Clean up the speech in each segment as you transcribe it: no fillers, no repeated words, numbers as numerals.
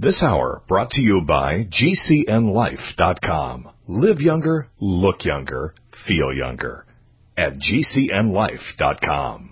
This hour brought to you by GCNLife.com. Live younger, look younger, feel younger at GCNLife.com.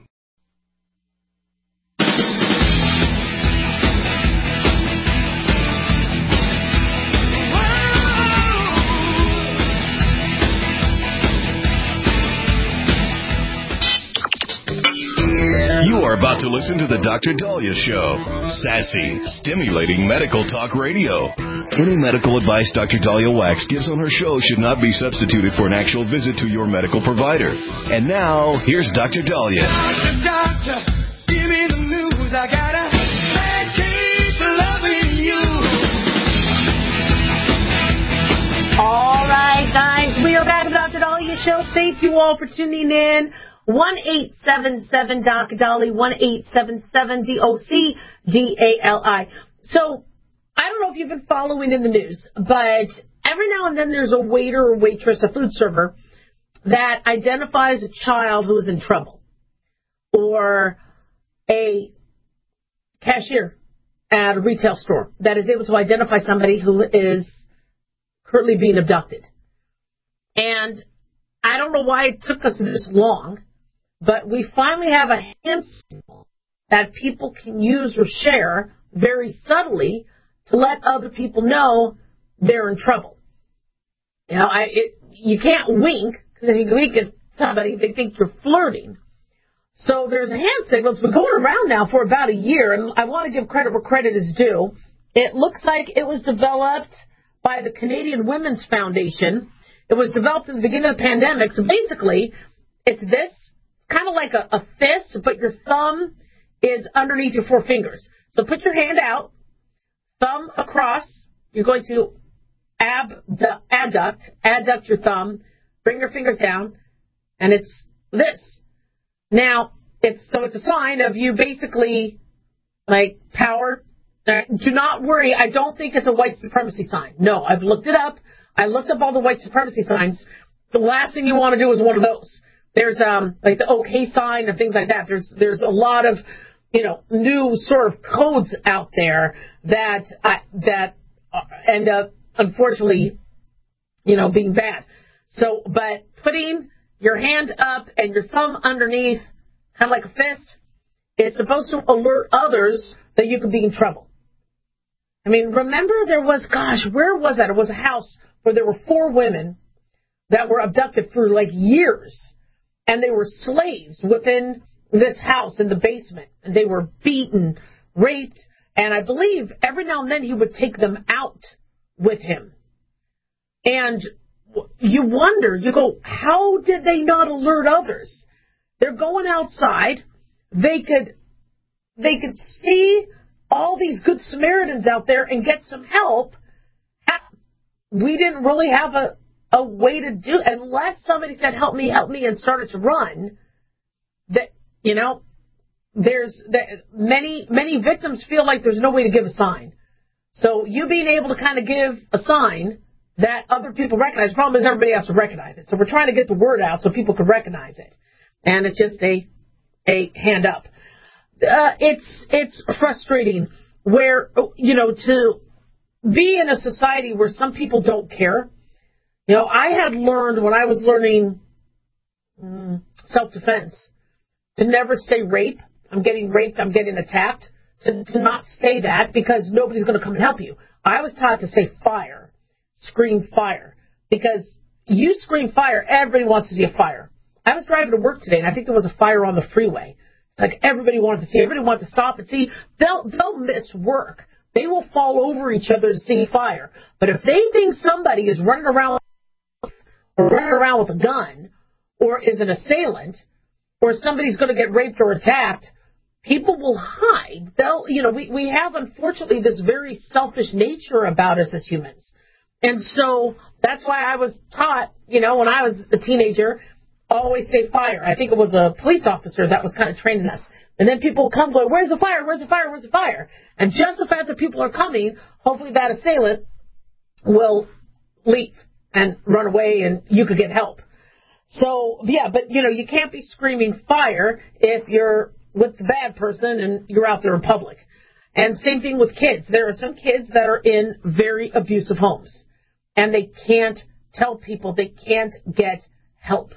You are about to listen to the Dr. Daliah Show. Sassy, stimulating medical talk radio. Any medical advice Dr. Daliah Wax gives on her show should not be substituted for an actual visit to your medical provider. And now, here's Dr. Daliah. Doctor, give me the news. I gotta keep loving you. All right, guys, we are back at the Dr. Daliah Show. Thank you all for tuning in. 1-877-DOC-DALI, 1-877-DOC-DALI. So, I don't know if you've been following in the news, but every now and then there's a waiter or waitress, a food server, that identifies a child who is in trouble. Or a cashier at a retail store that is able to identify somebody who is currently being abducted. And I don't know why it took us this long, but we finally have a hand signal that people can use or share very subtly to let other people know they're in trouble. You know, you can't wink, because if you wink at somebody, they think you're flirting. So there's a hand signal. It's been going around now for about a year, and I want to give credit where credit is due. It looks like it was developed by the Canadian Women's Foundation. It was developed in the beginning of the pandemic. So basically, it's this, kind of like a fist, but your thumb is underneath your four fingers. So put your hand out, thumb across. You're going to adduct your thumb, bring your fingers down, and it's this. Now, it's a sign of you basically, like, power. Do not worry. I don't think it's a white supremacy sign. No, I've looked it up. I looked up all the white supremacy signs. The last thing you want to do is one of those. There's like the OK sign and things like that. There's a lot of, new sort of codes out there that end up, unfortunately, being bad. So, but putting your hand up and your thumb underneath, kind of like a fist, is supposed to alert others that you could be in trouble. I mean, remember there was, where was that? It was a house where there were 4 women that were abducted for like years, and they were slaves within this house in the basement. And they were beaten, raped, and I believe every now and then he would take them out with him. And you wonder, you go, how did they not alert others? They're going outside. They could see all these good Samaritans out there and get some help. We didn't really have a way to do it unless somebody said, help me, and started to run. There's many victims feel like there's no way to give a sign. So you being able to kind of give a sign that other people recognize. The problem is everybody has to recognize it. So we're trying to get the word out so people can recognize it. And it's just a hand up. It's frustrating where, to be in a society where some people don't care. I had learned when I was learning self-defense to never say rape. I'm getting raped. I'm getting attacked. To not say that because nobody's going to come and help you. I was taught to say fire, scream fire, because you scream fire, everybody wants to see a fire. I was driving to work today, and I think there was a fire on the freeway. It's like everybody wanted to see. Everybody wanted to stop and see. They'll miss work. They will fall over each other to see fire. But if they think somebody is running around with a gun, or is an assailant, or somebody's going to get raped or attacked, people will hide. We have, unfortunately, this very selfish nature about us as humans. And so that's why I was taught, when I was a teenager, always say fire. I think it was a police officer that was kind of training us. And then people would come going, where's the fire? Where's the fire? Where's the fire? And just the fact that people are coming, hopefully that assailant will leave and run away and you could get help. So, yeah, but, you can't be screaming fire if you're with the bad person and you're out there in public. And same thing with kids. There are some kids that are in very abusive homes, and they can't tell people, they can't get help.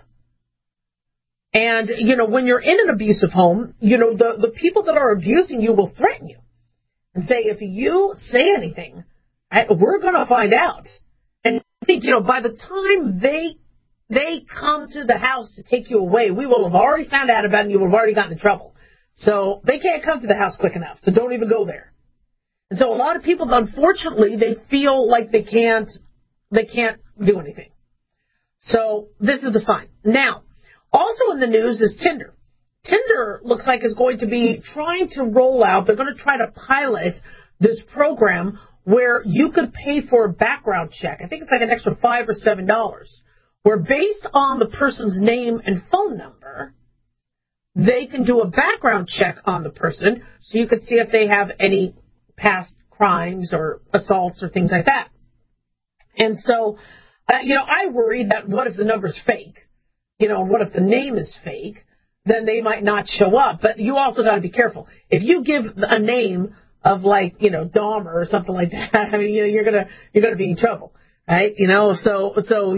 And, when you're in an abusive home, the people that are abusing you will threaten you and say, if you say anything, we're going to find out. And I think, by the time they come to the house to take you away, we will have already found out about it and you will have already gotten in trouble. So they can't come to the house quick enough, so don't even go there. And so a lot of people, unfortunately, they feel like they can't do anything. So this is the sign. Now, also in the news is Tinder. Tinder looks like is going to be trying to roll out, they're going to try to pilot this program where you could pay for a background check. I think it's like an extra $5 or $7, where based on the person's name and phone number, they can do a background check on the person so you could see if they have any past crimes or assaults or things like that. And so, I worry that what if the number's fake? What if the name is fake? Then they might not show up. But you also got to be careful. If you give a name of Dahmer or something like that, I mean, you're gonna be in trouble, right? So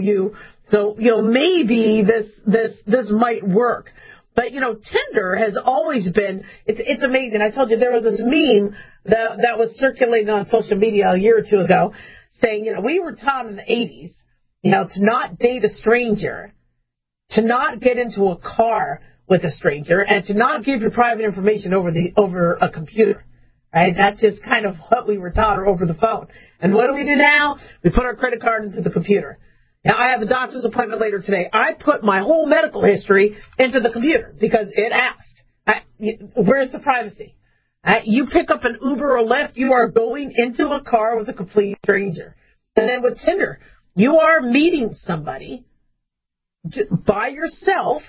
maybe this might work. But Tinder has always been, it's amazing. I told you there was this meme that was circulating on social media a year or two ago saying, we were taught in the 80s, to not date a stranger, to not get into a car with a stranger, and to not give your private information over a computer. Right? That's just kind of what we were taught, or over the phone. And what do we do now? We put our credit card into the computer. Now, I have a doctor's appointment later today. I put my whole medical history into the computer because it asked. Where's the privacy? You pick up an Uber or Lyft, you are going into a car with a complete stranger. And then with Tinder, you are meeting somebody by yourself,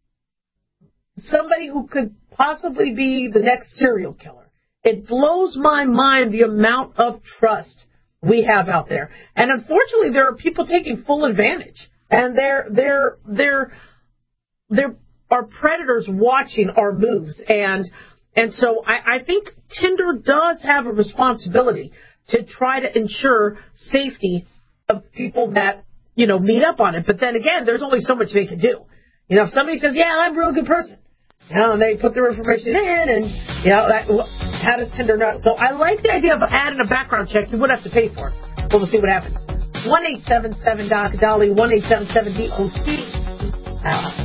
somebody who could possibly be the next serial killer. It blows my mind the amount of trust we have out there. And unfortunately, there are people taking full advantage. And there are predators watching our moves. And so I think Tinder does have a responsibility to try to ensure safety of people that, meet up on it. But then again, there's only so much they can do. If somebody says, yeah, I'm a real good person, and they put their information in, and, how does Tinder know? So I like the idea of adding a background check. You would have to pay for it. We'll see what happens. 1-877-DOC-DOLLY, 1-877-DOC.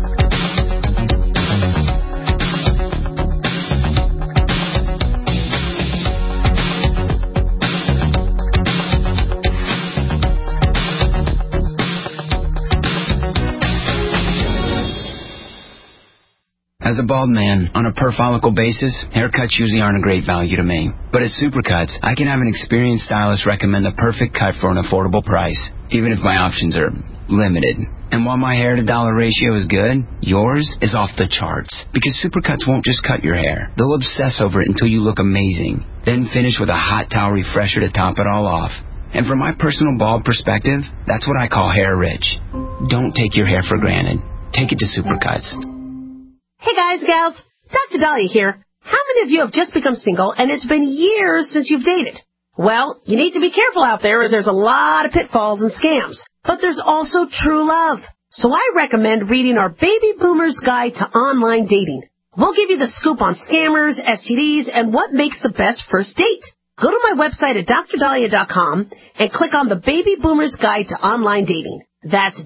As a bald man, on a per-follicle basis, haircuts usually aren't a great value to me. But at Supercuts, I can have an experienced stylist recommend the perfect cut for an affordable price, even if my options are limited. And while my hair-to-dollar ratio is good, yours is off the charts. Because Supercuts won't just cut your hair. They'll obsess over it until you look amazing. Then finish with a hot towel refresher to top it all off. And from my personal bald perspective, that's what I call hair rich. Don't take your hair for granted. Take it to Supercuts. Hey guys, gals, Dr. Dahlia here. How many of you have just become single and it's been years since you've dated? Well, you need to be careful out there as there's a lot of pitfalls and scams. But there's also true love. So I recommend reading our Baby Boomer's Guide to Online Dating. We'll give you the scoop on scammers, STDs, and what makes the best first date. Go to my website at drdahlia.com and click on the Baby Boomer's Guide to Online Dating. That's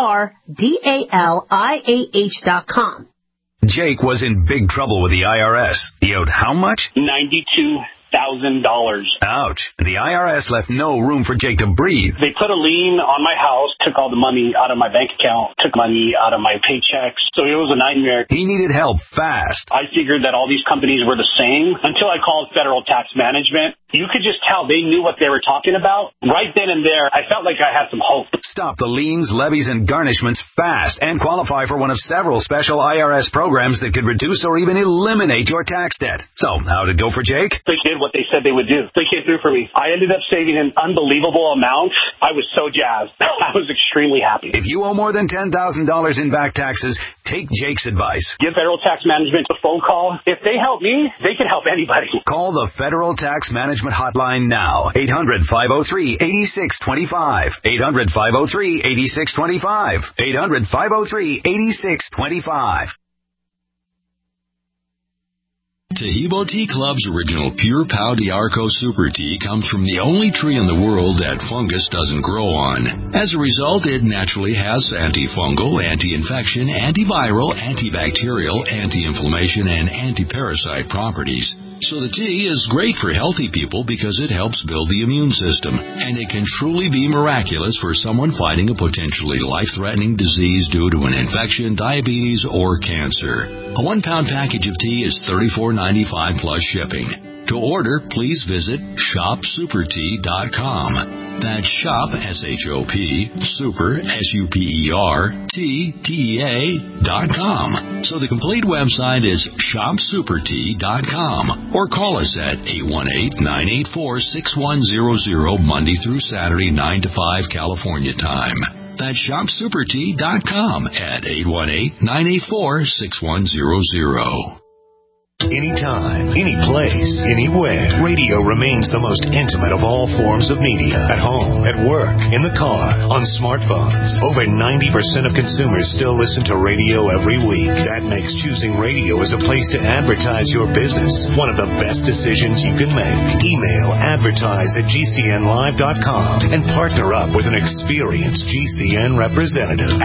DRDALIAH.com. Jake was in big trouble with the IRS. He owed how much? $92,000. Ouch. The IRS left no room for Jake to breathe. They put a lien on my house, took all the money out of my bank account, took money out of my paychecks. So it was a nightmare. He needed help fast. I figured that all these companies were the same until I called Federal Tax Management. You could just tell they knew what they were talking about. Right then and there, I felt like I had some hope. Stop the liens, levies, and garnishments fast and qualify for one of several special IRS programs that could reduce or even eliminate your tax debt. So, how'd it go for Jake? They did did what they said they would do. They came through for me. I ended up saving an unbelievable amount. I was so jazzed. I was extremely happy. If you owe more than $10,000 in back taxes, take Jake's advice. Give Federal Tax Management a phone call. If they help me, they can help anybody. Call the Federal Tax Management Hotline now. 800-503-8625. 800-503-8625. 800-503-8625. Taheebo Tea Club's original Pure Pau d'Arco Super Tea comes from the only tree in the world that fungus doesn't grow on. As a result, it naturally has antifungal, anti-infection, antiviral, antibacterial, anti-inflammation, and anti-parasite properties. So the tea is great for healthy people because it helps build the immune system, and it can truly be miraculous for someone fighting a potentially life-threatening disease due to an infection, diabetes, or cancer. A 1-pound package of tea is $34.95 plus shipping. To order, please visit shopsupertea.com. That's shop, S-H-O-P, super, S-U-P-E-R, T-E-A.com. So the complete website is shopsupertea.com. Or call us at 818-984-6100 Monday through Saturday, 9 to 5 California time. That's shopsupertea.com at 818-984-6100. Anytime, any place, anywhere, radio remains the most intimate of all forms of media. At home, at work, in the car, on smartphones. Over 90% of consumers still listen to radio every week. That makes choosing radio as a place to advertise your business one of the best decisions you can make. Email advertise@gcnlive.com and partner up with an experienced GCN representative.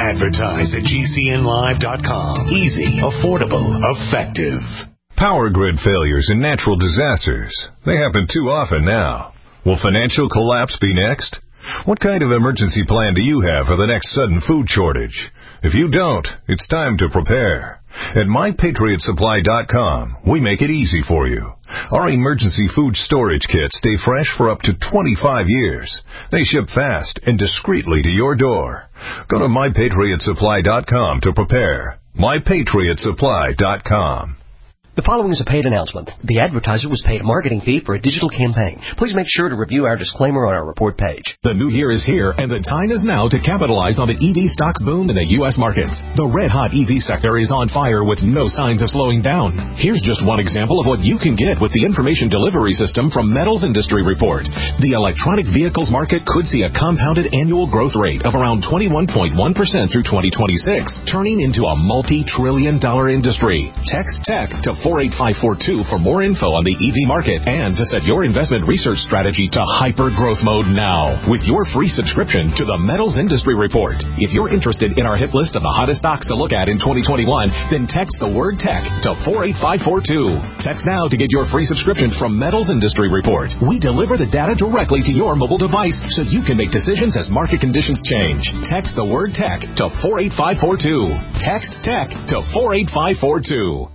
Advertise@gcnlive.com. Easy, affordable, effective. Power grid failures and natural disasters. They happen too often now. Will financial collapse be next? What kind of emergency plan do you have for the next sudden food shortage? If you don't, it's time to prepare. At MyPatriotSupply.com, we make it easy for you. Our emergency food storage kits stay fresh for up to 25 years. They ship fast and discreetly to your door. Go to MyPatriotSupply.com to prepare. MyPatriotSupply.com. The following is a paid announcement. The advertiser was paid a marketing fee for a digital campaign. Please make sure to review our disclaimer on our report page. The new year is here, and the time is now to capitalize on the EV stocks boom in the U.S. markets. The red-hot EV sector is on fire with no signs of slowing down. Here's just one example of what you can get with the information delivery system from Metals Industry Report. The electronic vehicles market could see a compounded annual growth rate of around 21.1% through 2026, turning into a multi-trillion-dollar industry. Text TECH to 48542 for more info on the EV market and to set your investment research strategy to hyper-growth mode now with your free subscription to the Metals Industry Report. If you're interested in our hit list of the hottest stocks to look at in 2021, then text the word TECH to 48542. Text now to get your free subscription from Metals Industry Report. We deliver the data directly to your mobile device so you can make decisions as market conditions change. Text the word TECH to 48542. Text TECH to 48542.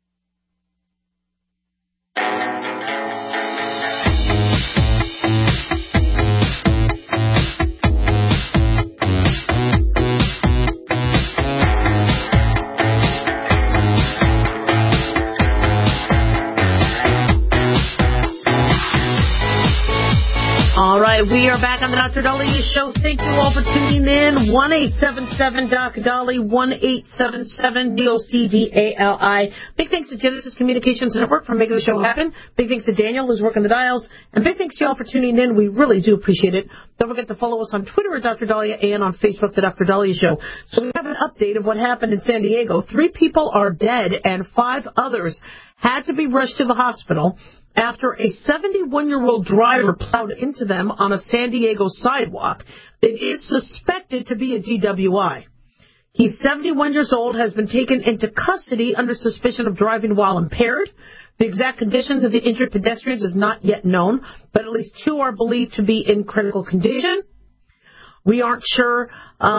All right, we are back on the Dr. Daliah Show. Thank you all for tuning in. 1-877-Doc-Dolly, 1-877-DOCDALI. Big thanks to Genesis Communications Network for making the show happen. Big thanks to Daniel, who's working the dials. And big thanks to you all for tuning in. We really do appreciate it. Don't forget to follow us on Twitter at Dr. Daliah and on Facebook, The Dr. Daliah Show. So we have an update of what happened in San Diego. 3 people are dead and 5 others had to be rushed to the hospital after a 71-year-old driver plowed into them on a San Diego sidewalk. It is suspected to be a DWI. He's 71 years old, has been taken into custody under suspicion of driving while impaired. The exact conditions of the injured pedestrians is not yet known, but at least 2 are believed to be in critical condition. We aren't sure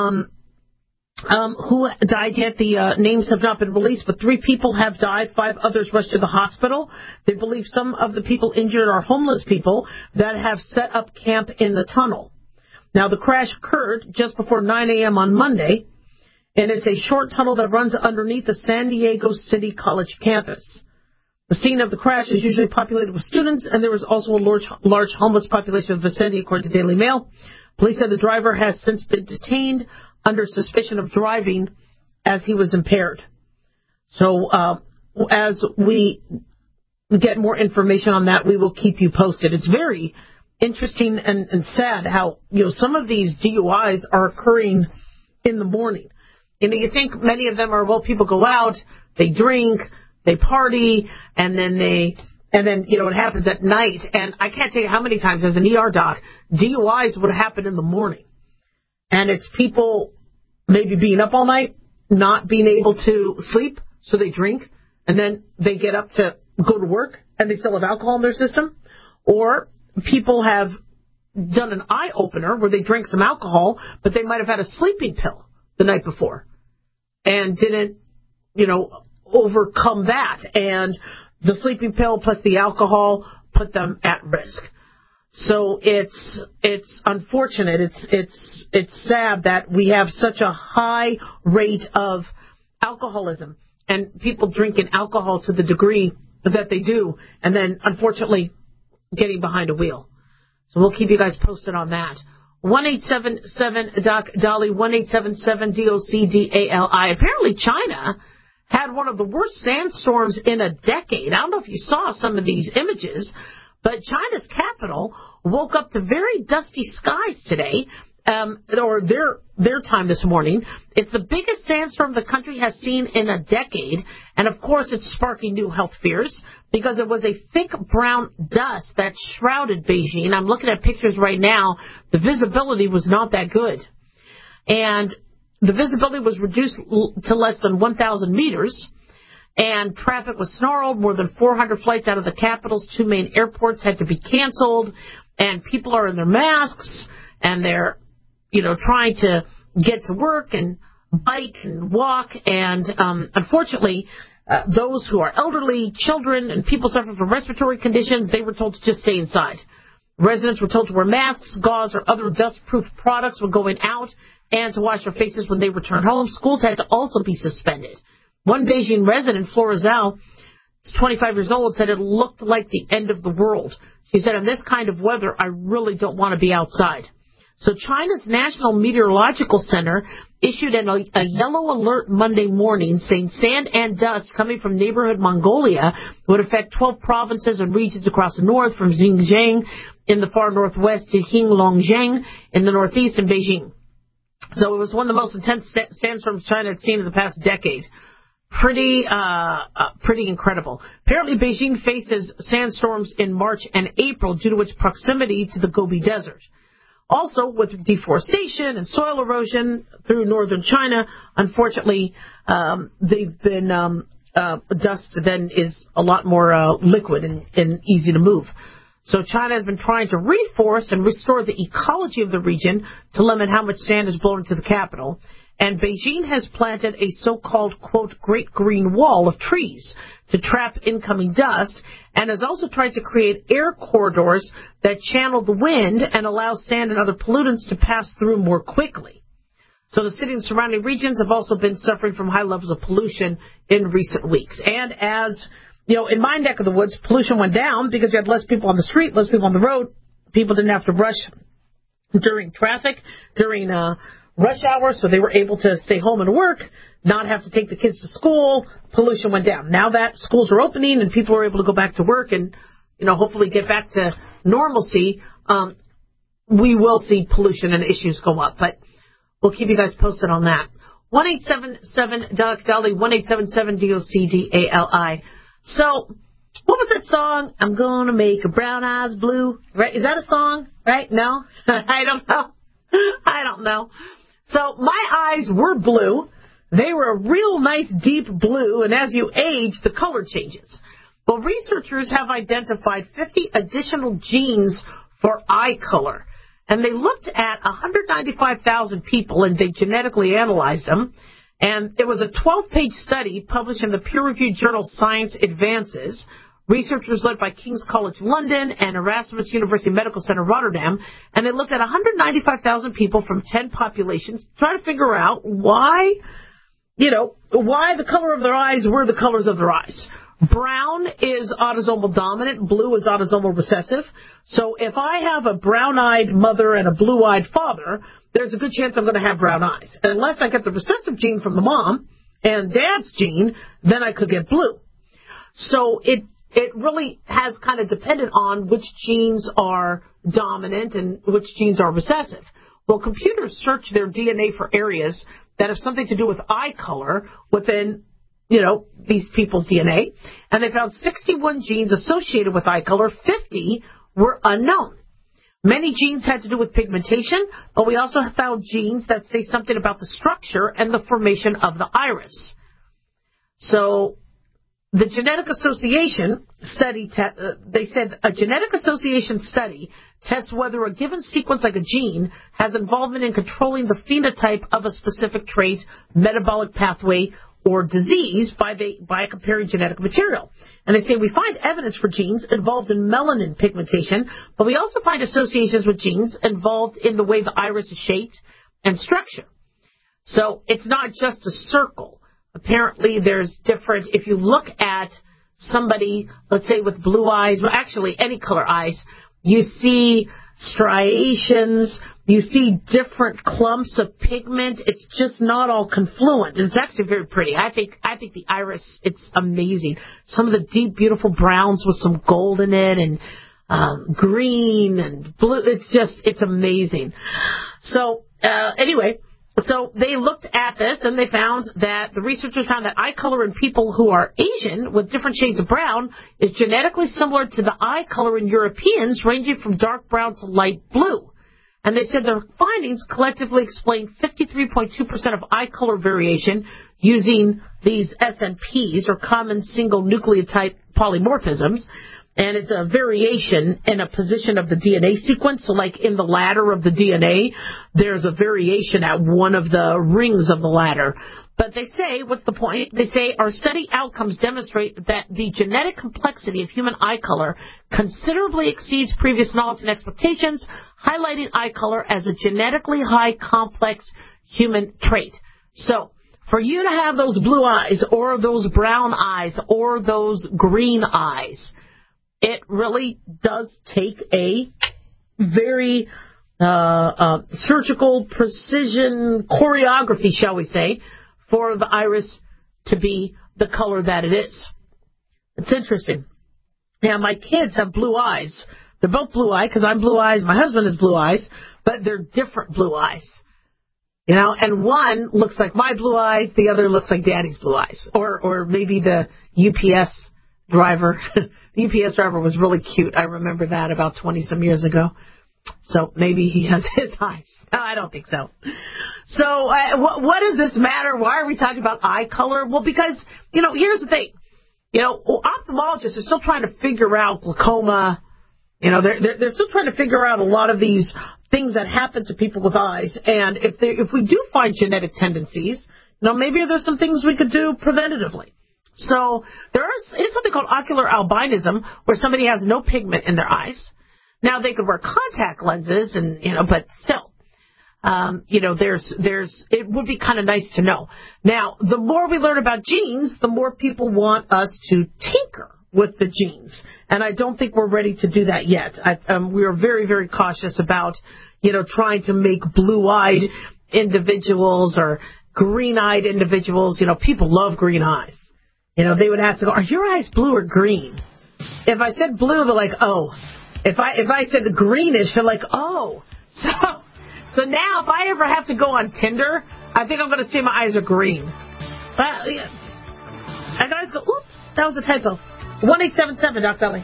who died yet. The names have not been released, but 3 people have died. 5 others rushed to the hospital. They believe some of the people injured are homeless people that have set up camp in the tunnel. Now, the crash occurred just before 9 a.m. on Monday, and it's a short tunnel that runs underneath the San Diego City College campus. The scene of the crash is usually populated with students, and there was also a large homeless population in the vicinity, according to Daily Mail. Police said the driver has since been detained under suspicion of driving as he was impaired. So as we get more information on that, we will keep you posted. It's very interesting and sad how, some of these DUIs are occurring in the morning. You think many of them are, people go out, they drink, they party, and then it happens at night. And I can't tell you how many times as an ER doc, DUIs would happen in the morning. And it's people maybe being up all night, not being able to sleep, so they drink, and then they get up to go to work, and they still have alcohol in their system. Or people have done an eye-opener where they drank some alcohol, but they might have had a sleeping pill the night before and didn't, overcome that. And the sleeping pill plus the alcohol put them at risk. So it's unfortunate. It's sad that we have such a high rate of alcoholism and people drinking alcohol to the degree that they do, and then unfortunately getting behind a wheel. So we'll keep you guys posted on that. 1-877-DOC-DOLLY, 1-877-DOC-DALI. Apparently China had one of the worst sandstorms in a decade. I don't know if you saw some of these images, but China's capital woke up to very dusty skies today, or their time this morning. It's the biggest sandstorm the country has seen in a decade, and of course it's sparking new health fears because it was a thick brown dust that shrouded Beijing. I'm looking at pictures right now. The visibility was not that good, and the visibility was reduced to less than 1,000 meters, and traffic was snarled. More than 400 flights out of the capital's two main airports had to be canceled, and people are in their masks, and they're trying to get to work and bike and walk. And unfortunately, those who are elderly, children, and people suffering from respiratory conditions, they were told to just stay inside. Residents were told to wear masks, gauze, or other dust-proof products when going out and to wash their faces when they return home. Schools had to also be suspended. One Beijing resident, Flora Zhao, 25 years old, said it looked like the end of the world. She said, in this kind of weather, I really don't want to be outside. So China's National Meteorological Center issued a yellow alert Monday morning saying sand and dust coming from neighborhood Mongolia would affect 12 provinces and regions across the north, from Xinjiang in the far northwest to Heilongjiang in the northeast and Beijing. So it was one of the most intense sandstorms China had seen in the past decade. Pretty incredible. Apparently Beijing faces sandstorms in March and April due to its proximity to the Gobi Desert. Also, with deforestation and soil erosion through northern China, unfortunately, they've been dust then is a lot more liquid and easy to move. So China has been trying to reforest and restore the ecology of the region to limit how much sand is blown into the capital. And Beijing has planted a so-called, quote, Great Green Wall of trees to trap incoming dust, and has also tried to create air corridors that channel the wind and allow sand and other pollutants to pass through more quickly. So the city and surrounding regions have also been suffering from high levels of pollution in recent weeks. And as, in my neck of the woods, pollution went down because you had less people on the street, less people on the road. People didn't have to rush during traffic, during rush hour, so they were able to stay home and work, not have to take the kids to school. Pollution went down. Now that schools are opening and people are able to go back to work and, hopefully get back to normalcy, we will see pollution and issues go up. But we'll keep you guys posted on that. 1-877-DOC-DOLLY, 1-877-DOC-DALI. So, what was that song? I'm gonna make her brown eyes blue. Right? Is that a song? Right? No? I don't know. So my eyes were blue. They were a real nice deep blue, and as you age, the color changes. Well, researchers have identified 50 additional genes for eye color, and they looked at 195,000 people, and they genetically analyzed them. And it was a 12-page study published in the peer-reviewed journal Science Advances. Researchers led by King's College London and Erasmus University Medical Center Rotterdam, and they looked at 195,000 people from 10 populations, trying to figure out why the color of their eyes were the colors of their eyes. Brown is autosomal dominant. Blue is autosomal recessive. So if I have a brown-eyed mother and a blue-eyed father, there's a good chance I'm going to have brown eyes. Unless I get the recessive gene from the mom and dad's gene, then I could get blue. So it really has kind of depended on which genes are dominant and which genes are recessive. Well, computers search their DNA for areas that have something to do with eye color within, these people's DNA. And they found 61 genes associated with eye color. 50 were unknown. Many genes had to do with pigmentation, but we also found genes that say something about the structure and the formation of the iris. So the genetic association study, they said a genetic association study tests whether a given sequence like a gene has involvement in controlling the phenotype of a specific trait, metabolic pathway, or disease by comparing genetic material. And they say we find evidence for genes involved in melanin pigmentation, but we also find associations with genes involved in the way the iris is shaped and structure. So it's not just a circle. Apparently there's different, if you look at somebody, let's say with blue eyes, well actually any color eyes, you see striations, you see different clumps of pigment. It's just not all confluent. It's actually very pretty. I think the iris, it's amazing. Some of the deep, beautiful browns with some gold in it and green and blue. It's amazing. So anyway, so they looked at this and they found that the researchers found that eye color in people who are Asian with different shades of brown is genetically similar to the eye color in Europeans, ranging from dark brown to light blue. And they said their findings collectively explain 53.2% of eye color variation using these SNPs, or common single nucleotide polymorphisms. And it's a variation in a position of the DNA sequence. So like in the ladder of the DNA, there's a variation at one of the rings of the ladder. But they say, what's the point? They say our study outcomes demonstrate that the genetic complexity of human eye color considerably exceeds previous knowledge and expectations, highlighting eye color as a genetically high complex human trait. So for you to have those blue eyes or those brown eyes or those green eyes, it really does take a very surgical precision choreography, shall we say, for the iris to be the color that it is. It's interesting. Now, my kids have blue eyes. They're both blue eyes because I'm blue eyes. My husband is blue eyes, but they're different blue eyes. And one looks like my blue eyes, the other looks like Daddy's blue eyes, or maybe the UPS driver. The UPS driver was really cute. I remember that about 20-some years ago. So maybe he has his eyes. No, I don't think so. So what does this matter? Why are we talking about eye color? Well, because, here's the thing. Ophthalmologists are still trying to figure out glaucoma. They're still trying to figure out a lot of these things that happen to people with eyes. And if we do find genetic tendencies, maybe there's some things we could do preventatively. So is something called ocular albinism, where somebody has no pigment in their eyes. Now they could wear contact lenses, and but still, it would be kind of nice to know. Now, the more we learn about genes, the more people want us to tinker with the genes, and I don't think we're ready to do that yet. We are very, very cautious about trying to make blue-eyed individuals or green-eyed individuals. People love green eyes. They would ask, are your eyes blue or green? If I said blue, they're like, oh. If I said greenish, they're like, oh. So now if I ever have to go on Tinder, I think I'm going to say my eyes are green. But yes. I can always go, oops, that was a typo. 1-877, Dr. Dolly.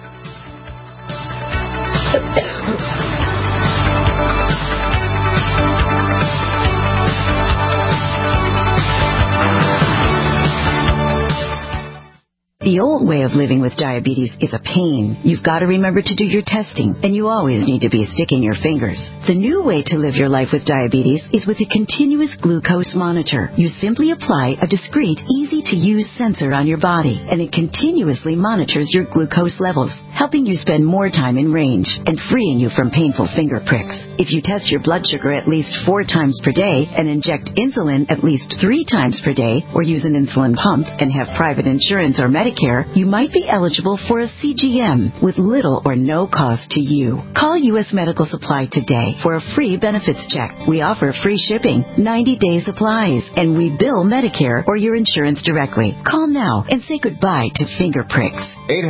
The old way of living with diabetes is a pain. You've got to remember to do your testing, and you always need to be sticking your fingers. The new way to live your life with diabetes is with a continuous glucose monitor. You simply apply a discreet, easy-to-use sensor on your body, and it continuously monitors your glucose levels, helping you spend more time in range and freeing you from painful finger pricks. If you test your blood sugar at least 4 times per day and inject insulin at least 3 times per day, or use an insulin pump and have private insurance or Medicare, Medicare, you might be eligible for a CGM with little or no cost to you. Call U.S. Medical Supply today for a free benefits check. We offer free shipping, 90-day supplies, and we bill Medicare or your insurance directly. Call now and say goodbye to finger pricks.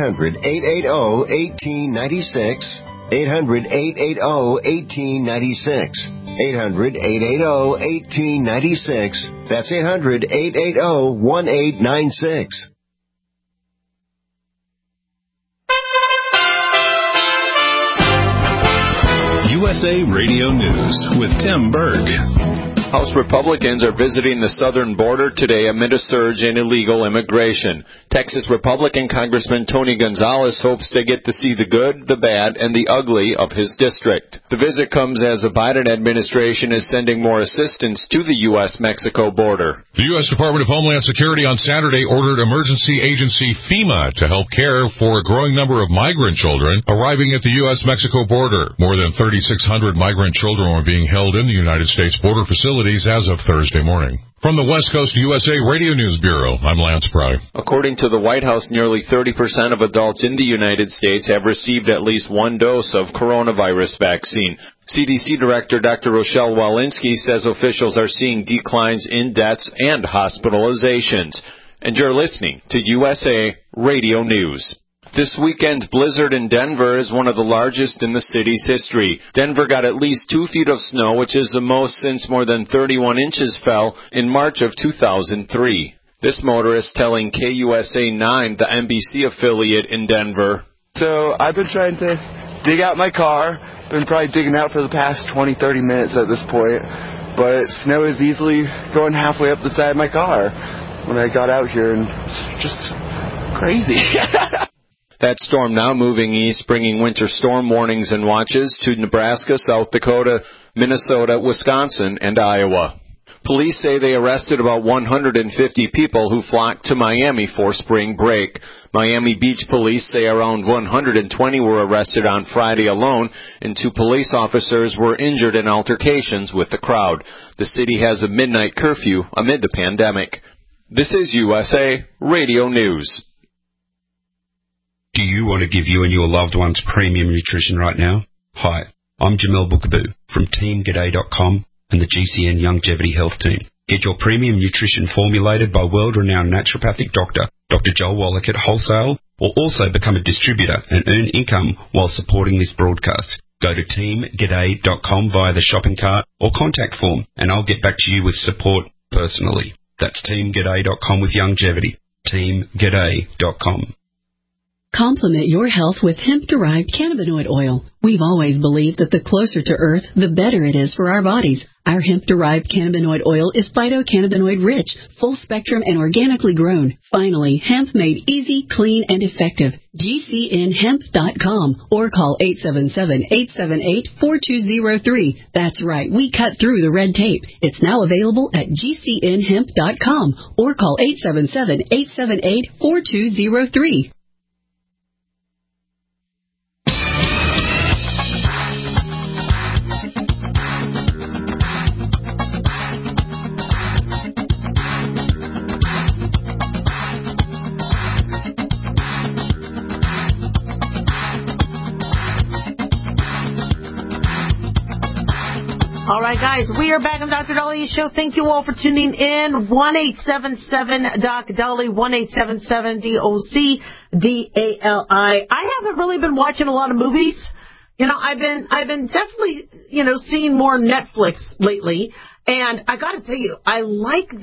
800-880-1896. 800-880-1896. 800-880-1896. That's 800-880-1896. USA Radio News with Tim Berg. House Republicans are visiting the southern border today amid a surge in illegal immigration. Texas Republican Congressman Tony Gonzalez hopes to get to see the good, the bad, and the ugly of his district. The visit comes as the Biden administration is sending more assistance to the U.S.-Mexico border. The U.S. Department of Homeland Security on Saturday ordered emergency agency FEMA to help care for a growing number of migrant children arriving at the U.S.-Mexico border. More than 3,600 migrant children were being held in the United States border facilities as of Thursday morning. From the West Coast USA Radio News Bureau, I'm Lance Pry. According to the White House, nearly 30% of adults in the United States have received at least one dose of coronavirus vaccine. CDC Director Dr. Rochelle Walensky says officials are seeing declines in deaths and hospitalizations. And you're listening to USA Radio News. This weekend's blizzard in Denver is one of the largest in the city's history. Denver got at least 2 feet of snow, which is the most since more than 31 inches fell in March of 2003. This motorist telling KUSA 9, the NBC affiliate in Denver. So I've been trying to dig out my car. Been probably digging out for the past 20, 30 minutes at this point. But snow is easily going halfway up the side of my car when I got out here, and it's just crazy. That storm now moving east, bringing winter storm warnings and watches to Nebraska, South Dakota, Minnesota, Wisconsin, and Iowa. Police say they arrested about 150 people who flocked to Miami for spring break. Miami Beach police say around 120 were arrested on Friday alone, and 2 police officers were injured in altercations with the crowd. The city has a midnight curfew amid the pandemic. This is USA Radio News. Do you want to give you and your loved ones premium nutrition right now? Hi, I'm Jamel Bookaboo from TeamGaday.com and the GCN Longevity Health Team. Get your premium nutrition formulated by world-renowned naturopathic doctor, Dr. Joel Wallach at Wholesale, or also become a distributor and earn income while supporting this broadcast. Go to TeamGaday.com via the shopping cart or contact form, and I'll get back to you with support personally. That's TeamGaday.com with longevity. TeamGaday.com. Complement your health with hemp-derived cannabinoid oil. We've always believed that the closer to Earth, the better it is for our bodies. Our hemp-derived cannabinoid oil is phytocannabinoid-rich, full-spectrum, and organically grown. Finally, hemp made easy, clean, and effective. GCNhemp.com or call 877-878-4203. That's right, we cut through the red tape. It's now available at GCNhemp.com or call 877-878-4203. All right, guys, we are back on Dr. Dahlia Show. Thank you all for tuning in. 1-877-DOC-DALI, 1-877-DOC-DALI. I haven't really been watching a lot of movies. You know, I've been definitely, seeing more Netflix lately. And I got to tell you, I like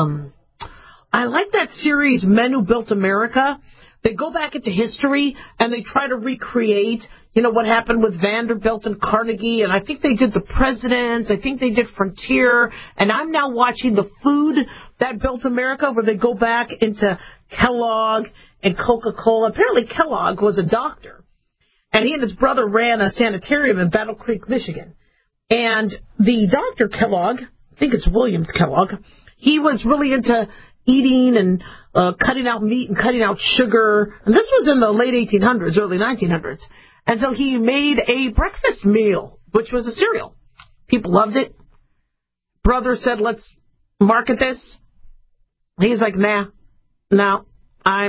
that series, Men Who Built America. They go back into history and they try to recreate, what happened with Vanderbilt and Carnegie. And I think they did the presidents. I think they did Frontier. And I'm now watching the Food That Built America, where they go back into Kellogg and Coca-Cola. Apparently Kellogg was a doctor. And he and his brother ran a sanitarium in Battle Creek, Michigan. And the Dr. Kellogg, I think it's William Kellogg, he was really into eating and cutting out meat and cutting out sugar. And this was in the late 1800s, early 1900s. And so he made a breakfast meal, which was a cereal. People loved it. Brother said, let's market this. He's like, no, I'm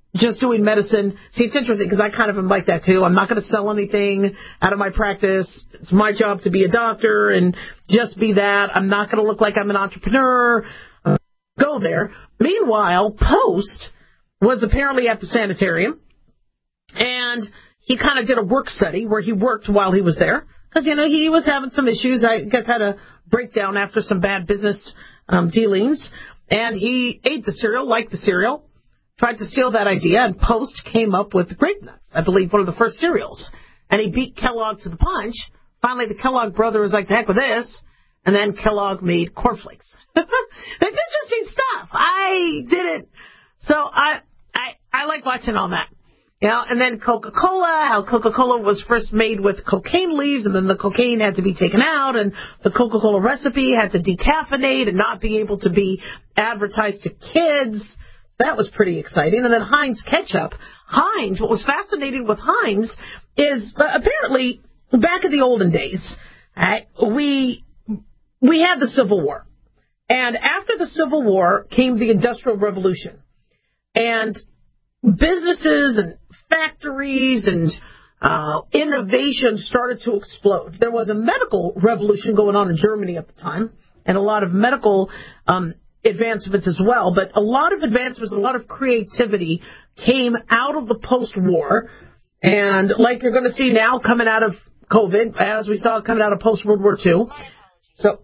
just doing medicine. See, it's interesting because I kind of am like that too. I'm not going to sell anything out of my practice. It's my job to be a doctor and just be that. I'm not going to look like I'm an entrepreneur. Go there. Meanwhile, Post was apparently at the sanitarium, and he kind of did a work study where he worked while he was there because, he was having some issues. I guess had a breakdown after some bad business dealings, and he ate the cereal, liked the cereal, tried to steal that idea, and Post came up with the Grape Nuts, I believe one of the first cereals. And he beat Kellogg to the punch. Finally, the Kellogg brother was like, the heck with this. And then Kellogg made cornflakes. That's interesting stuff. I did it. So I like watching all that. And then Coca-Cola, how Coca-Cola was first made with cocaine leaves, and then the cocaine had to be taken out, and the Coca-Cola recipe had to decaffeinate and not be able to be advertised to kids. That was pretty exciting. And then Heinz ketchup. Heinz, what was fascinating with Heinz is apparently back in the olden days, we had the Civil War. And after the Civil War came the Industrial Revolution. And businesses and factories and innovation started to explode. There was a medical revolution going on in Germany at the time, and a lot of medical advancements as well. But a lot of advancements, a lot of creativity came out of the post-war. And like you're going to see now coming out of COVID, as we saw coming out of post-World War II. So,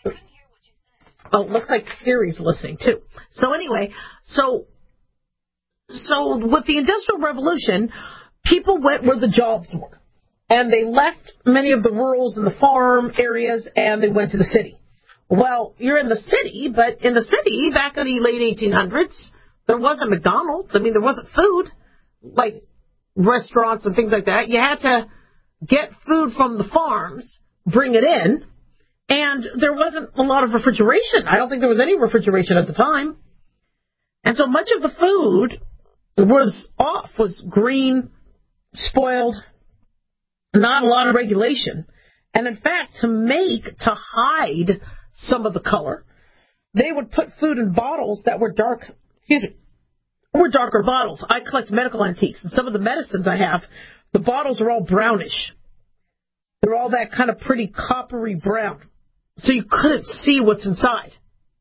looks like Siri's listening too. So anyway, so with the Industrial Revolution, people went where the jobs were. And they left many of the rurals and the farm areas, and they went to the city. Well, you're in the city, but in the city, back in the late 1800s, there wasn't McDonald's. I mean, there wasn't food, like restaurants and things like that. You had to get food from the farms, bring it in, and there wasn't a lot of refrigeration. I don't think there was any refrigeration at the time. And so much of the food was green, spoiled, not a lot of regulation. And in fact, to hide some of the color, they would put food in bottles that were darker bottles. I collect medical antiques, and some of the medicines I have, the bottles are all brownish. They're all that kind of pretty coppery brown. So you couldn't see what's inside.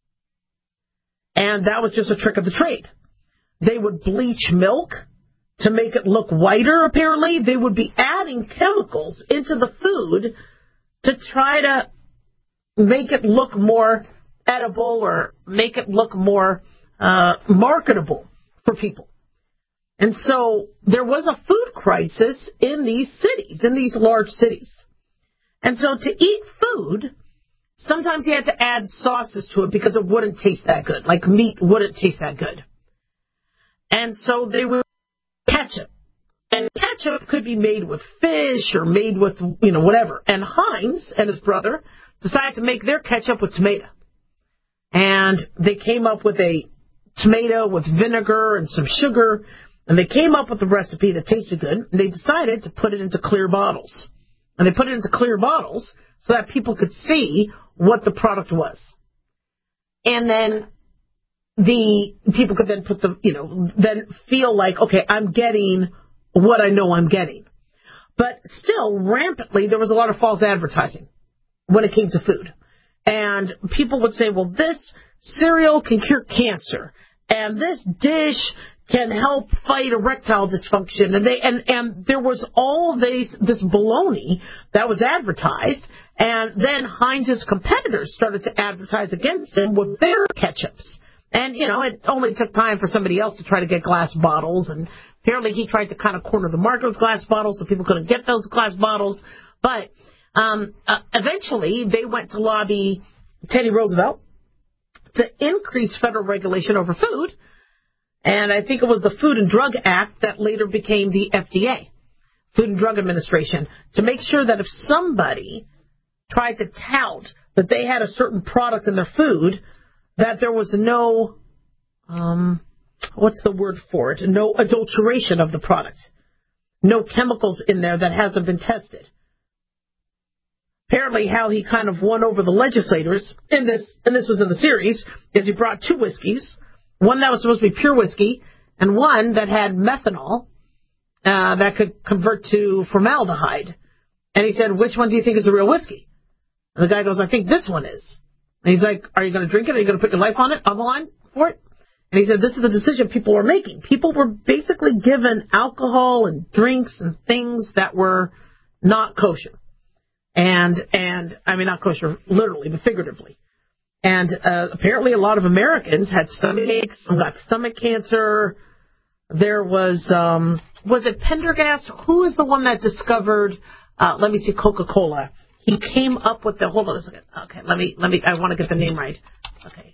And that was just a trick of the trade. They would bleach milk to make it look whiter, apparently. They would be adding chemicals into the food to try to make it look more edible or make it look more marketable for people. And so there was a food crisis in these cities, in these large cities. And so to eat food, sometimes you had to add sauces to it because it wouldn't taste that good. Like meat wouldn't taste that good. And so they would ketchup. And ketchup could be made with fish or made with, whatever. And Heinz and his brother decided to make their ketchup with tomato. And they came up with a tomato with vinegar and some sugar. And they came up with a recipe that tasted good. And they decided to put it into clear bottles. And they put it into clear bottles so that people could see what the product was. And then the people could then then feel like, okay, I'm getting what I know I'm getting. But still, rampantly, there was a lot of false advertising when it came to food. And people would say, well, this cereal can cure cancer, and this dish can help fight erectile dysfunction. And there was all this baloney that was advertised, and then Heinz's competitors started to advertise against them with their ketchups. And, it only took time for somebody else to try to get glass bottles, and apparently he tried to kind of corner the market with glass bottles so people couldn't get those glass bottles. But eventually they went to lobby Teddy Roosevelt to increase federal regulation over food. And I think it was the Food and Drug Act that later became the FDA, Food and Drug Administration, to make sure that if somebody tried to tout that they had a certain product in their food, that there was no, what's the word for it? No adulteration of the product. No chemicals in there that hasn't been tested. Apparently how he kind of won over the legislators in this, and this was in the series, is he brought two whiskeys. One that was supposed to be pure whiskey, and one that had methanol that could convert to formaldehyde. And he said, which one do you think is a real whiskey? And the guy goes, I think this one is. And he's like, are you going to drink it? Are you going to put your life on the line for it? And he said, this is the decision people were making. People were basically given alcohol and drinks and things that were not kosher. And I mean, not kosher literally, but figuratively. And apparently a lot of Americans had stomach aches, some got stomach cancer. There was it Pendergast? Who is the one that discovered, let me see, Coca-Cola? He came up with hold on a second. Okay, let me, I want to get the name right. Okay.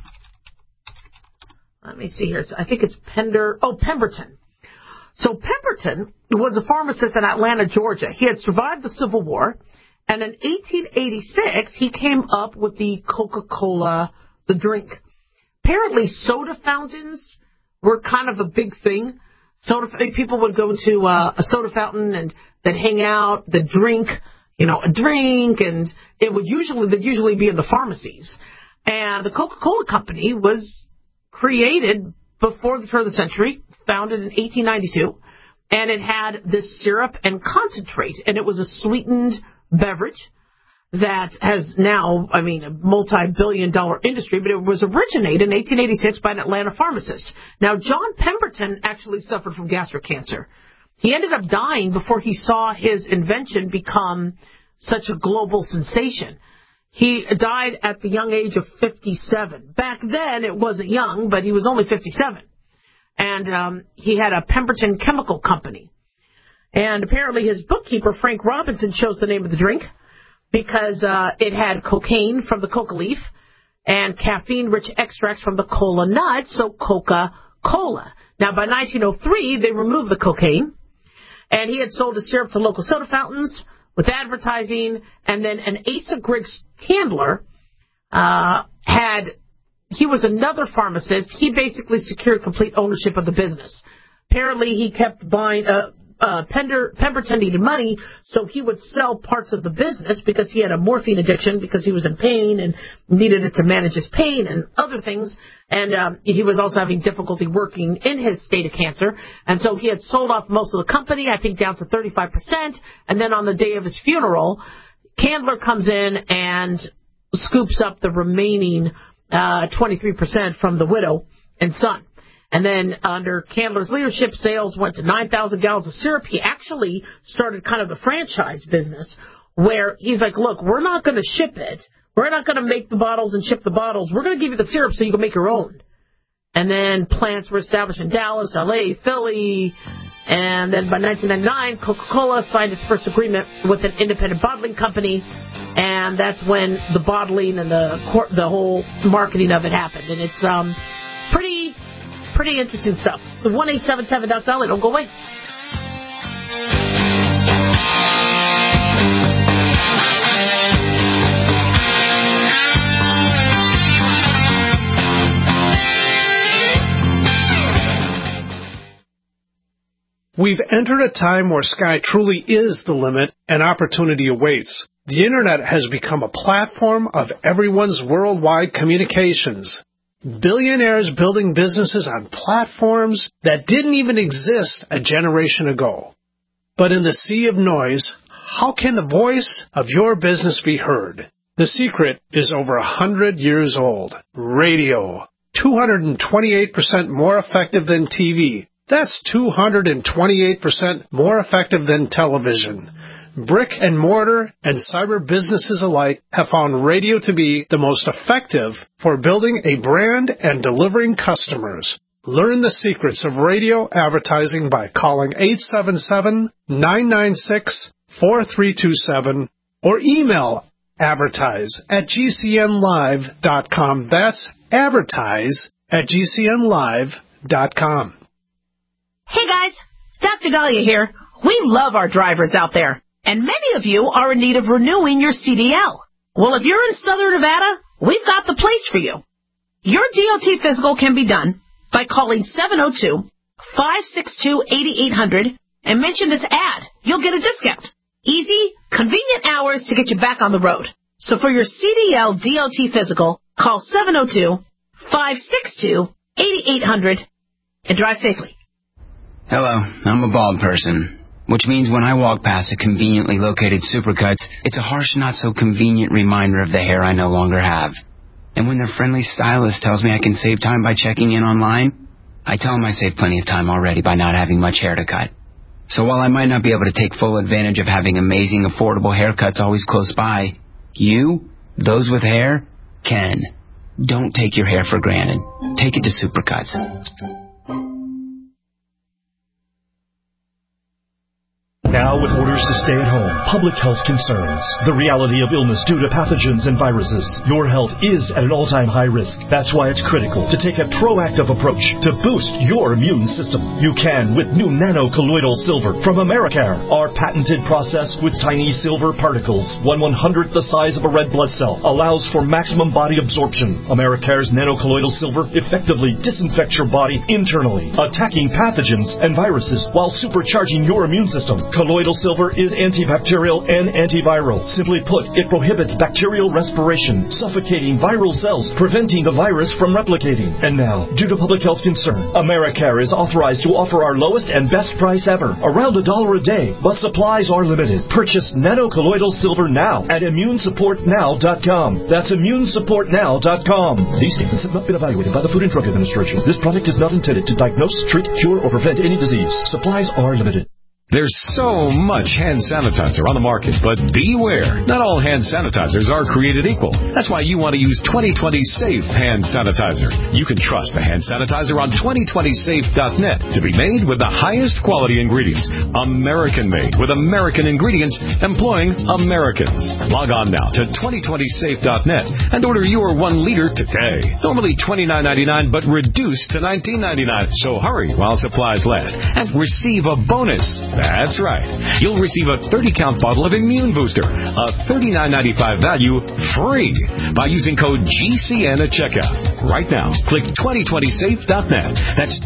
Let me see here. I think it's Pemberton. So Pemberton was a pharmacist in Atlanta, Georgia. He had survived the Civil War, and in 1886, he came up with the Coca-Cola, the drink. Apparently, soda fountains were kind of a big thing. People would go to a soda fountain and they'd hang out, they'd drink, a drink, and they'd usually be in the pharmacies. And the Coca-Cola Company was created before the turn of the century, founded in 1892, and it had this syrup and concentrate, and it was a sweetened beverage that has now, a multi-billion-dollar industry, but it was originated in 1886 by an Atlanta pharmacist. Now, John Pemberton actually suffered from gastric cancer. He ended up dying before he saw his invention become such a global sensation. He died at the young age of 57. Back then, it wasn't young, but he was only 57. And he had a Pemberton Chemical Company. And apparently his bookkeeper, Frank Robinson, chose the name of the drink because it had cocaine from the coca leaf and caffeine-rich extracts from the cola nut, so Coca-Cola. Now, by 1903, they removed the cocaine, and he had sold his syrup to local soda fountains with advertising, and then an Asa Griggs Candler he was another pharmacist. He basically secured complete ownership of the business. Apparently, he kept buying, Pemberton needed money, so he would sell parts of the business because he had a morphine addiction, because he was in pain and needed it to manage his pain and other things. And he was also having difficulty working in his state of cancer. And so he had sold off most of the company, I think down to 35%. And then on the day of his funeral, Candler comes in and scoops up the remaining 23% from the widow and son. And then under Candler's leadership, sales went to 9,000 gallons of syrup. He actually started kind of a franchise business where he's like, look, we're not going to ship it. We're not going to make the bottles and ship the bottles. We're going to give you the syrup so you can make your own. And then plants were established in Dallas, L.A., Philly. And then by 1999, Coca-Cola signed its first agreement with an independent bottling company. And that's when the bottling and the whole marketing of it happened. And it's pretty interesting stuff. The 1-877-DOC-DOLLY. Don't go away. We've entered a time where sky truly is the limit and opportunity awaits. The Internet has become a platform of everyone's worldwide communications. Billionaires building businesses on platforms that didn't even exist a generation ago. But in the sea of noise, how can the voice of your business be heard? The secret is over 100 years old. Radio. 228% more effective than TV. That's 228% more effective than television. Brick and mortar and cyber businesses alike have found radio to be the most effective for building a brand and delivering customers. Learn the secrets of radio advertising by calling 877-996-4327 or email advertise@gcnlive.com. That's advertise@gcnlive.com. Hey guys, Dr. Dahlia here. We love our drivers out there, and many of you are in need of renewing your CDL. Well, if you're in Southern Nevada, we've got the place for you. Your DOT physical can be done by calling 702-562-8800 and mention this ad. You'll get a discount. Easy, convenient hours to get you back on the road. So for your CDL DOT physical, call 702-562-8800 and drive safely. Hello, I'm a bald person, which means when I walk past a conveniently located Supercuts, it's a harsh, not-so-convenient reminder of the hair I no longer have. And when their friendly stylist tells me I can save time by checking in online, I tell them I save plenty of time already by not having much hair to cut. So while I might not be able to take full advantage of having amazing, affordable haircuts always close by, you, those with hair, can. Don't take your hair for granted. Take it to Supercuts. Now with orders to stay at home, public health concerns, the reality of illness due to pathogens and viruses, your health is at an all-time high risk. That's why it's critical to take a proactive approach to boost your immune system. You can with new nano-colloidal silver from Americare. Our patented process with tiny silver particles, 1/100th the size of a red blood cell, allows for maximum body absorption. Americare's nano-colloidal silver effectively disinfects your body internally, attacking pathogens and viruses while supercharging your immune system. Colloidal silver is antibacterial and antiviral. Simply put, it prohibits bacterial respiration, suffocating viral cells, preventing the virus from replicating. And now, due to public health concern, Americare is authorized to offer our lowest and best price ever, around $1 a day, but supplies are limited. Purchase nano-colloidal silver now at immunesupportnow.com. That's immunesupportnow.com. These statements have not been evaluated by the Food and Drug Administration. This product is not intended to diagnose, treat, cure, or prevent any disease. Supplies are limited. There's so much hand sanitizer on the market, but beware. Not all hand sanitizers are created equal. That's why you want to use 2020 Safe hand sanitizer. You can trust the hand sanitizer on 2020safe.net to be made with the highest quality ingredients. American made with American ingredients employing Americans. Log on now to 2020safe.net and order your 1 liter today. Normally $29.99 but reduced to $19.99. So hurry while supplies last and receive a bonus. That's right. You'll receive a 30-count bottle of Immune Booster, a $39.95 value, free by using code GCN at checkout. Right now, click 2020safe.net. That's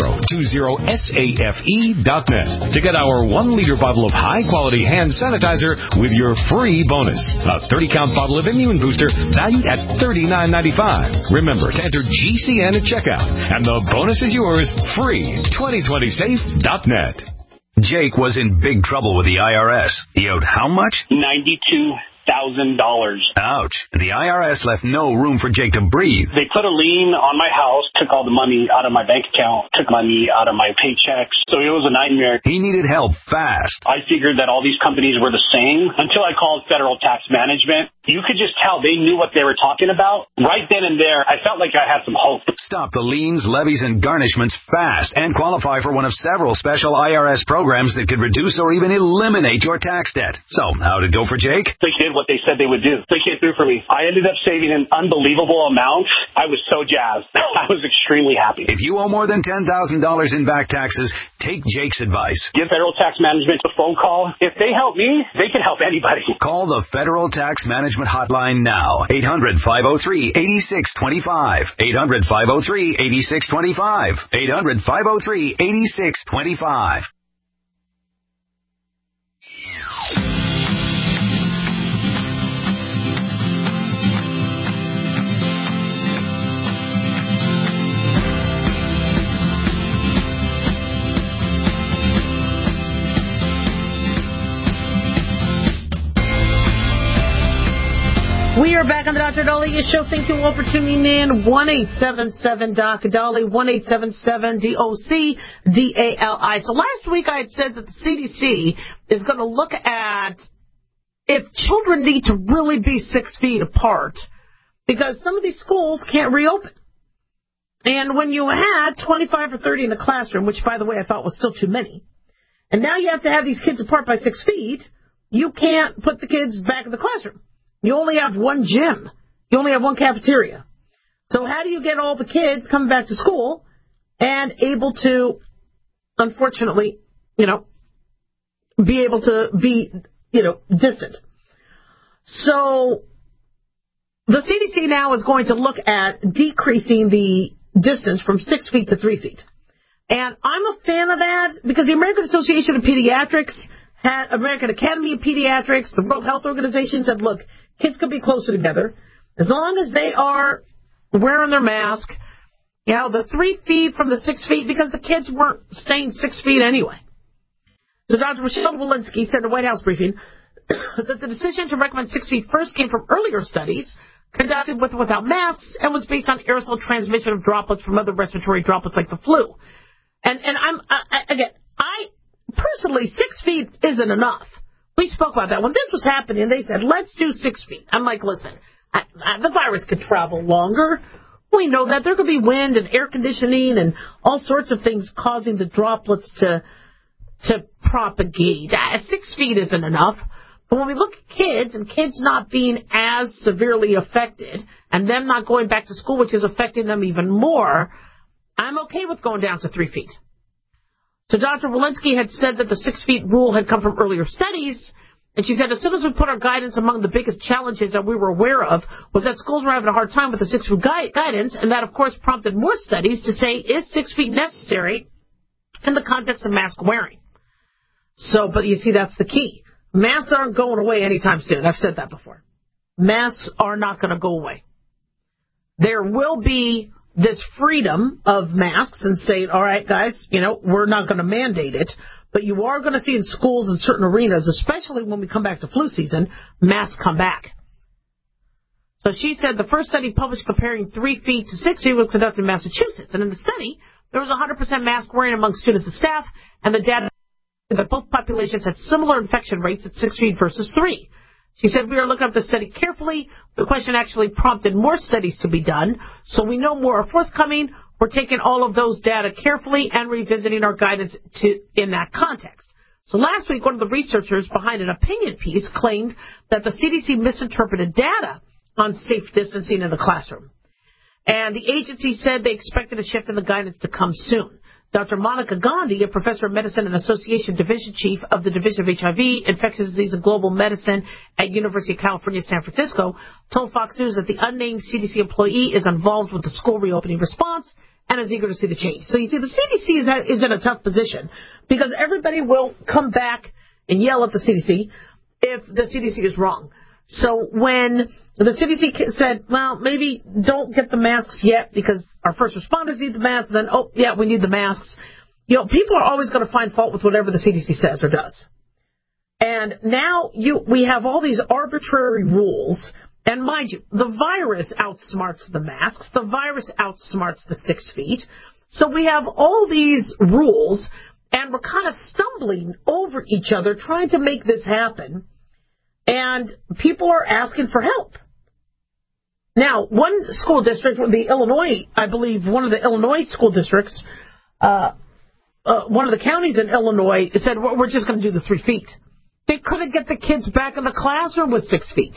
2020safe.net to get our 1-liter bottle of high-quality hand sanitizer with your free bonus. A 30-count bottle of Immune Booster valued at $39.95. Remember to enter GCN at checkout, and the bonus is yours free. 2020safe.net. Jake was in big trouble with the IRS. He owed how much? $92,000. Ouch. The IRS left no room for Jake to breathe. They put a lien on my house, took all the money out of my bank account, took money out of my paychecks. So it was a nightmare. He needed help fast. I figured that all these companies were the same until I called Federal Tax Management. You could just tell they knew what they were talking about. Right then and there, I felt like I had some hope. Stop the liens, levies, and garnishments fast and qualify for one of several special IRS programs that could reduce or even eliminate your tax debt. So, how'd it go for Jake? They did what they said they would do. They came through for me. I ended up saving an unbelievable amount. I was so jazzed. I was extremely happy. If you owe more than $10,000 in back taxes, take Jake's advice. Give Federal Tax Management a phone call. If they help me, they can help anybody. Call the Federal Tax Management hotline now. 800-503-8625. 800-503-8625. 800-503-8625. We are back on the Dr. Daliah Show. Thank you all for tuning in. 1-877-Doc-Dali, 1-877-DOC-DALI. So last week I had said that the CDC is going to look at if children need to really be 6 feet apart because some of these schools can't reopen. And when you had 25 or 30 in the classroom, which, by the way, I thought was still too many, and now you have to have these kids apart by 6 feet, you can't put the kids back in the classroom. You only have one gym. You only have one cafeteria. So how do you get all the kids coming back to school and able to, unfortunately, be able to be, distant? So the CDC now is going to look at decreasing the distance from 6 feet to 3 feet. And I'm a fan of that because the American Association of Pediatrics, American Academy of Pediatrics, the World Health Organization said, look, kids could be closer together as long as they are wearing their mask You know, the 3 feet from the 6 feet, because the kids weren't staying 6 feet anyway. So Dr. Rochelle Walensky said in a White House briefing that the decision to recommend 6 feet first came from earlier studies conducted with or without masks and was based on aerosol transmission of droplets from other respiratory droplets like the flu. And I personally, 6 feet isn't enough. We spoke about that. When this was happening, they said, let's do 6 feet. I'm like, listen, the virus could travel longer. We know that. There could be wind and air conditioning and all sorts of things causing the droplets to propagate. 6 feet isn't enough. But when we look at kids and kids not being as severely affected and them not going back to school, which is affecting them even more, I'm okay with going down to 3 feet. So Dr. Walensky had said that the 6 feet rule had come from earlier studies. And she said, as soon as we put our guidance, among the biggest challenges that we were aware of was that schools were having a hard time with the 6 foot guidance. And that, of course, prompted more studies to say, is 6 feet necessary in the context of mask wearing? So, but you see, that's the key. Masks aren't going away anytime soon. I've said that before. Masks are not going to go away. There will be this freedom of masks and saying, all right, guys, we're not going to mandate it. But you are going to see in schools and certain arenas, especially when we come back to flu season, masks come back. So she said the first study published comparing 3 feet to 6 feet was conducted in Massachusetts. And in the study, there was 100% mask wearing among students and staff, and the data that both populations had similar infection rates at 6 feet versus 3. She said, we are looking at the study carefully. The question actually prompted more studies to be done, so we know more are forthcoming. We're taking all of those data carefully and revisiting our guidance in that context. So last week, one of the researchers behind an opinion piece claimed that the CDC misinterpreted data on safe distancing in the classroom. And the agency said they expected a shift in the guidance to come soon. Dr. Monica Gandhi, a professor of medicine and association division chief of the Division of HIV, Infectious Disease and Global Medicine at University of California, San Francisco, told Fox News that the unnamed CDC employee is involved with the school reopening response and is eager to see the change. So you see, the CDC is in a tough position because everybody will come back and yell at the CDC if the CDC is wrong. So when the CDC said, well, maybe don't get the masks yet because our first responders need the masks, then, oh, yeah, we need the masks. People are always going to find fault with whatever the CDC says or does. And now we have all these arbitrary rules. And mind you, the virus outsmarts the masks. The virus outsmarts the 6 feet. So we have all these rules, and we're kind of stumbling over each other trying to make this happen. And people are asking for help. Now, one school district, the Illinois, I believe, one of the Illinois school districts, one of the counties in Illinois said, well, we're just going to do the 3 feet. They couldn't get the kids back in the classroom with 6 feet.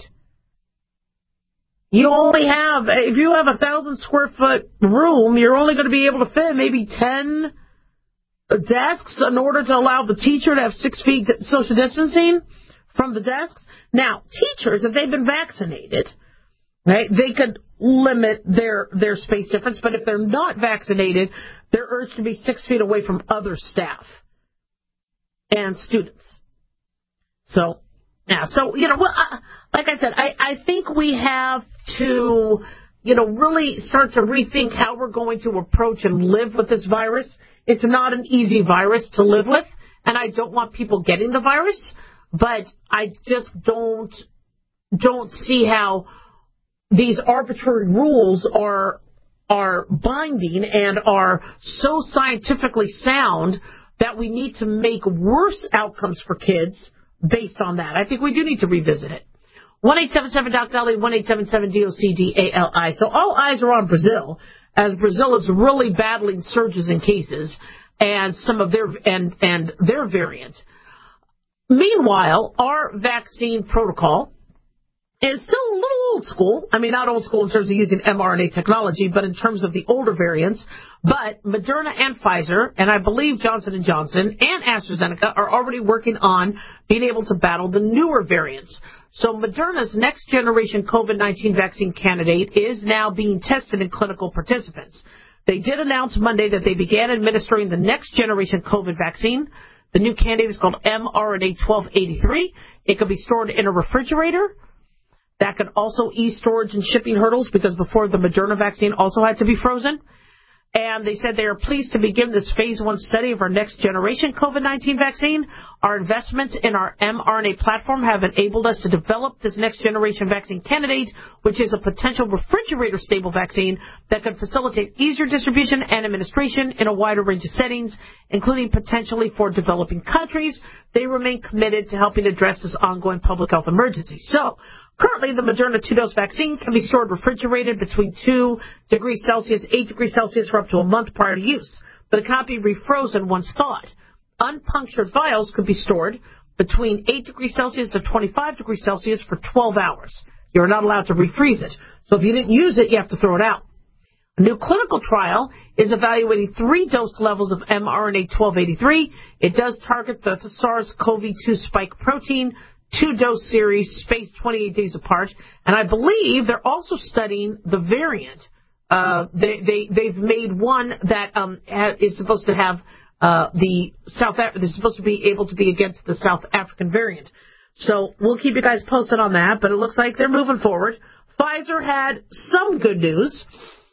You only have, if you have 1,000 square foot room, you're only going to be able to fit maybe 10 desks in order to allow the teacher to have 6 feet social distancing from the desks. Now, teachers, if they've been vaccinated, right, they could limit their space difference, but if they're not vaccinated, they're urged to be 6 feet away from other staff and students. So, yeah, like I said, I think we have to, really start to rethink how we're going to approach and live with this virus. It's not an easy virus to live with, and I don't want people getting the virus. But I just don't see how these arbitrary rules are binding and are so scientifically sound that we need to make worse outcomes for kids based on that. I think we do need to revisit it. 1-877-DOC-DALI, 1-877-DOC-DALI. So all eyes are on Brazil, as Brazil is really battling surges in cases and some of their variant. Meanwhile, our vaccine protocol is still a little old school. I mean, not old school in terms of using mRNA technology, but in terms of the older variants. But Moderna and Pfizer, and I believe Johnson & Johnson and AstraZeneca are already working on being able to battle the newer variants. So Moderna's next-generation COVID-19 vaccine candidate is now being tested in clinical participants. They did announce Monday that they began administering the next-generation COVID vaccine. The new candidate is called mRNA-1283. It could be stored in a refrigerator. That could also ease storage and shipping hurdles because before the Moderna vaccine also had to be frozen. And they said they are pleased to begin this phase 1 study of our next generation COVID-19 vaccine. Our investments in our mRNA platform have enabled us to develop this next generation vaccine candidate, which is a potential refrigerator-stable vaccine that could facilitate easier distribution and administration in a wider range of settings, including potentially for developing countries. They remain committed to helping address this ongoing public health emergency. So, currently, the Moderna 2-dose vaccine can be stored refrigerated between 2 degrees Celsius, 8 degrees Celsius for up to a month prior to use, but it cannot be refrozen once thawed. Unpunctured vials could be stored between 8 degrees Celsius to 25 degrees Celsius for 12 hours. You're not allowed to refreeze it. So if you didn't use it, you have to throw it out. A new clinical trial is evaluating 3 dose levels of mRNA 1283. It does target the SARS-CoV-2 spike protein, 2-dose series spaced 28 days apart, and I believe they're also studying the variant. They've made one that is supposed to have they're supposed to be able to be against the South African variant. So we'll keep you guys posted on that, but it looks like they're moving forward. Pfizer had some good news.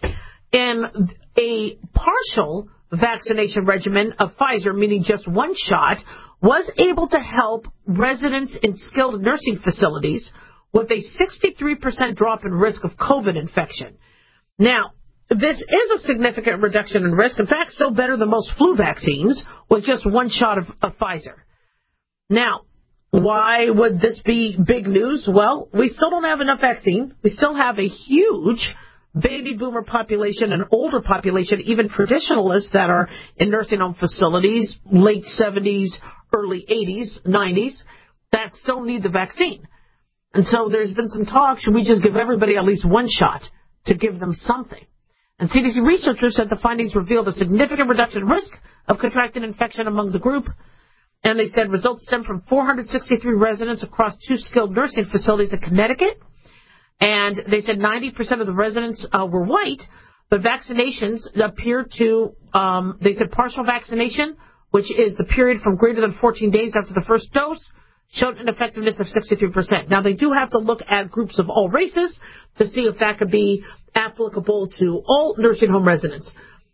In a partial vaccination regimen of Pfizer, meaning just one shot, was able to help residents in skilled nursing facilities with a 63% drop in risk of COVID infection. Now, this is a significant reduction in risk. In fact, still better than most flu vaccines with just one shot of Pfizer. Now, why would this be big news? Well, we still don't have enough vaccine. We still have a huge baby boomer population, an older population, even traditionalists that are in nursing home facilities, late 70s, early 80s, 90s, that still need the vaccine. And so there's been some talk, should we just give everybody at least one shot to give them something? And CDC researchers said the findings revealed a significant reduction in risk of contracting infection among the group. And they said results stem from 463 residents across 2 skilled nursing facilities in Connecticut. And they said 90% of the residents were white, but vaccinations appear to, they said partial vaccination, which is the period from greater than 14 days after the first dose, showed an effectiveness of 63%. Now, they do have to look at groups of all races to see if that could be applicable to all nursing home residents.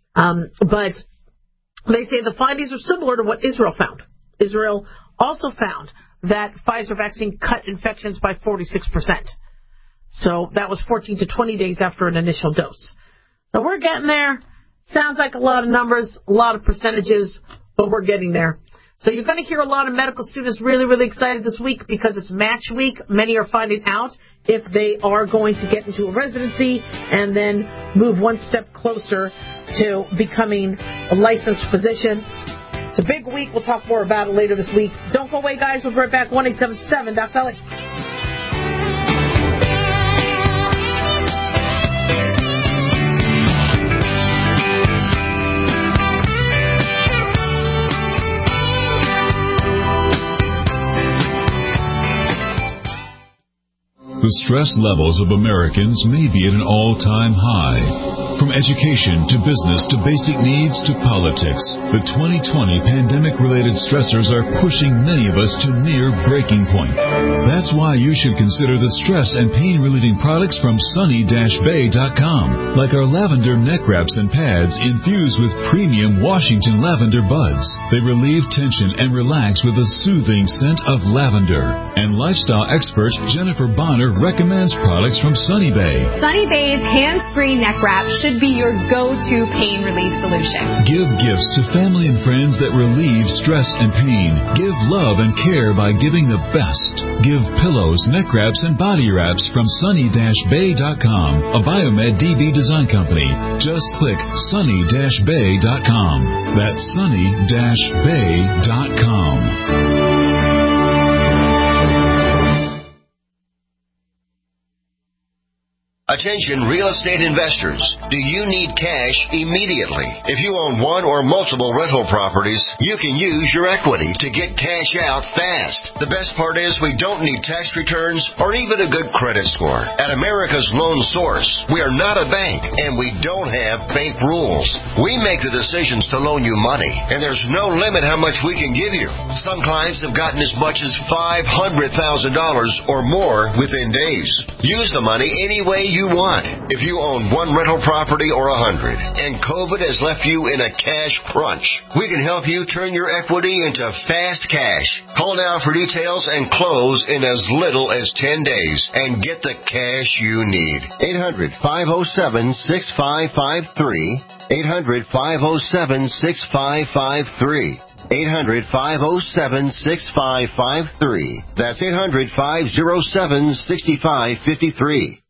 But they say the findings are similar to what Israel found. Israel also found that Pfizer vaccine cut infections by 46%. So that was 14 to 20 days after an initial dose. So we're getting there. Sounds like a lot of numbers, a lot of percentages, but we're getting there. So you're going to hear a lot of medical students really, really excited this week because it's match week. Many are finding out if they are going to get into a residency and then move one step closer to becoming a licensed physician. It's a big week. We'll talk more about it later this week. Don't go away, guys. We'll be right back. 1-877 Doc Ellie. The stress levels of Americans may be at an all-time high. From education to business to basic needs to politics, the 2020 pandemic-related stressors are pushing many of us to near breaking point. That's why you should consider the stress and pain-relieving products from sunny-bay.com, like our lavender neck wraps and pads infused with premium Washington lavender buds. They relieve tension and relax with a soothing scent of lavender. And lifestyle expert Jennifer Bonner recommends products from Sunny Bay. Sunny Bay's hands-free neck wrap should be your go-to pain relief solution. Give gifts to family and friends that relieve stress and pain. Give love and care by giving the best. Give pillows, neck wraps, and body wraps from sunny-bay.com, a Biomed DB design company. Just click sunny-bay.com. That's sunny-bay.com. Attention real estate investors. Do you need cash immediately? If you own one or multiple rental properties, you can use your equity to get cash out fast. The best part is we don't need tax returns or even a good credit score. At America's Loan Source, we are not a bank and we don't have bank rules. We make the decisions to loan you money and there's no limit how much we can give you. Some clients have gotten as much as $500,000 or more within days. Use the money any way you you want. If you own one rental property or 100, and COVID has left you in a cash crunch, we can help you turn your equity into fast cash. Call now for details and close in as little as 10 days and get the cash you need. 800-507-6553. 800-507-6553. 800-507-6553. That's 800-507-6553.